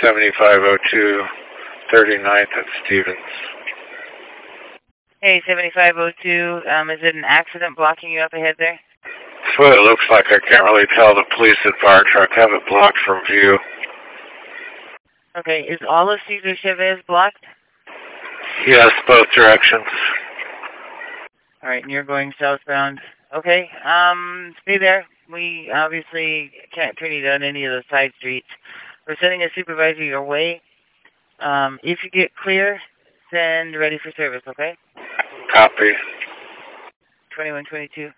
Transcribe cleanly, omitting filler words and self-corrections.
7502 39th at Stevens. Hey, 7502, is it an accident blocking you up ahead there? That's what it looks like. I can't really tell. The police and fire truck have it blocked from view. Okay, is all of Cesar Chavez blocked? Yes, both directions. All right, and you're going southbound. Okay, stay there. We obviously can't turn you down any of the side streets. We're sending a supervisor your way. If you get clear, send ready for service, okay? Copy. 2122.